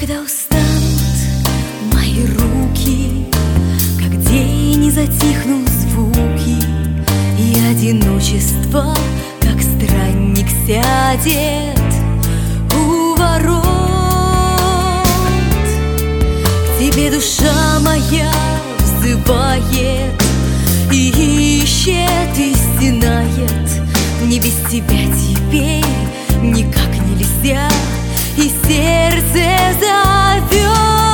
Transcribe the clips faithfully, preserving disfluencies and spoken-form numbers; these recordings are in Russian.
Когда устанут мои руки, как день не затихнут звуки, и одиночество, как странник, сядет у ворот, к тебе душа моя взывает и ищет, и стенает. Мне без тебя теперь никак нельзя, и сердце зовет.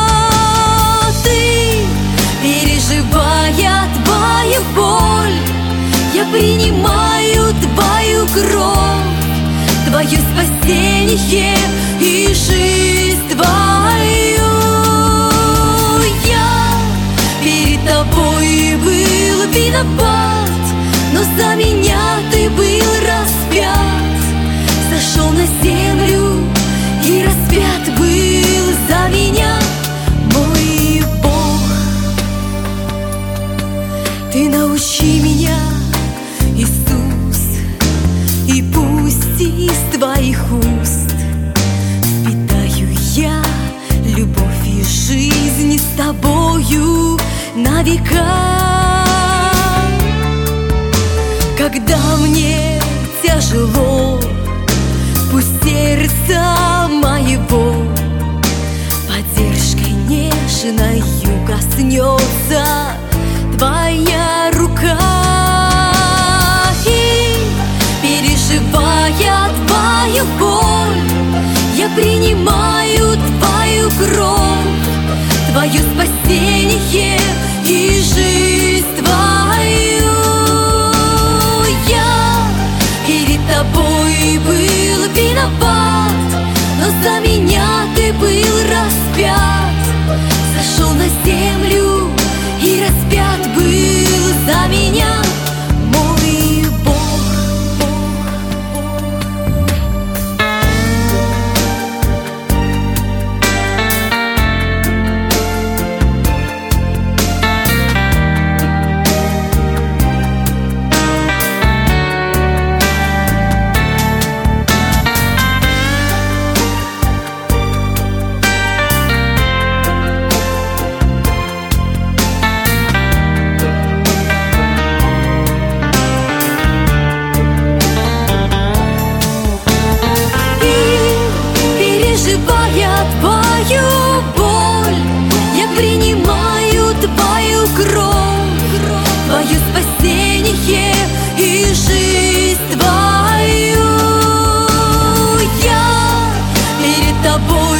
Ты, переживая твою боль, я принимаю твою кровь, твое спасение и жизнь твою. Я перед тобой был виноват, но за меня ты был распят, сошел на землю и распят был за меня, мой Бог. Ты научи меня, Иисус, и пусть из твоих уст впитаю я любовь и жизнь с тобою на века. Когда мне тяжело, пусть сердца моего поддержкой нежною коснется твоя рука. И, переживая твою боль, я принимаю твою кровь, твое спасение и жизнь твою. Я перед тобой был виноват, но за меня ты был распят, сошел на землю и распят был за меня, мой Бог. Переживая твою боль, я принимаю твою кровь, твое спасение и жизнь твою. Я перед тобой